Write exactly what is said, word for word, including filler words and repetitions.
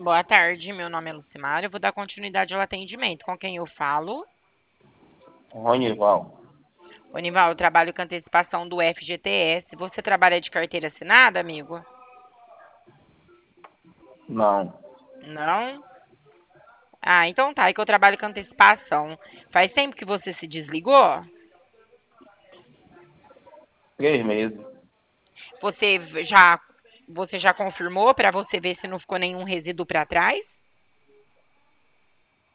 Boa tarde, meu nome é Lucimara. Eu vou dar continuidade ao atendimento. Com quem eu falo? Ronival. Onival, eu trabalho com antecipação do F G T S. Você trabalha de carteira assinada, amigo? Não. Não? Ah, então tá. É que eu trabalho com antecipação. Faz tempo que você se desligou? Três meses. Você já, você já confirmou para você ver se não ficou nenhum resíduo para trás?